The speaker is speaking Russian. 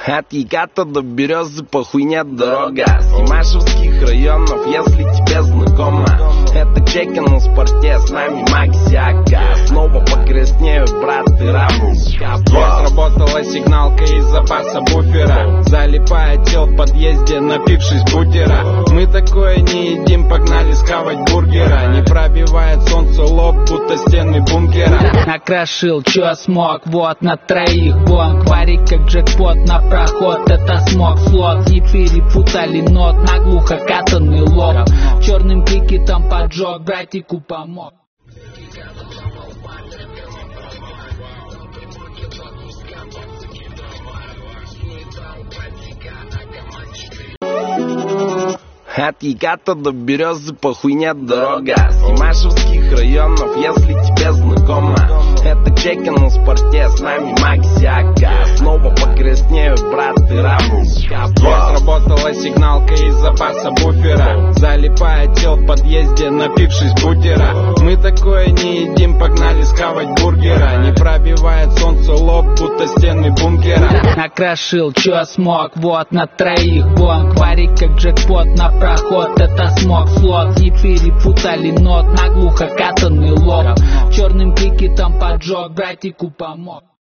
От Еката до Березы похуй нет дорога. С Ямашевских районов, если тебе знакомо. Это чеки на спорте, с нами Максиака. Снова покраснеют, брат, ты равный. Сработала сигналка из запаса буфера. Залипает тел в подъезде, напившись бутера. Мы такое не едим, погнали схавать бургера. Не пробивает солнце лоб, будто стены бункера. Накрошил, чё смог, вот на троих бонг. Варик как джекпот на проход, это смог слот. Не перепутали нот, наглухо катанный лоб. Черным крикетом поджег, братику помог. От Еката до Березы похуй нет дорога. С Ямашевских районов, если тебе знакомо. Это чеки на спорте, с нами Максиака. Снова покраснеют, брат, ты равный. Сработала сигналка из запаса буфера. Залипает тел в подъезде, напившись бутера. Мы такое не едим, погнали схавать бургера. Не пробивает солнце лоб, будто стены бункера. Накрошил, чё смог, вот на троих бонг. Варик как джекпот на проход, это смог слот. Не перепутали нот, наглухо катанный лоб. Черным крикетом поджег, братику помог.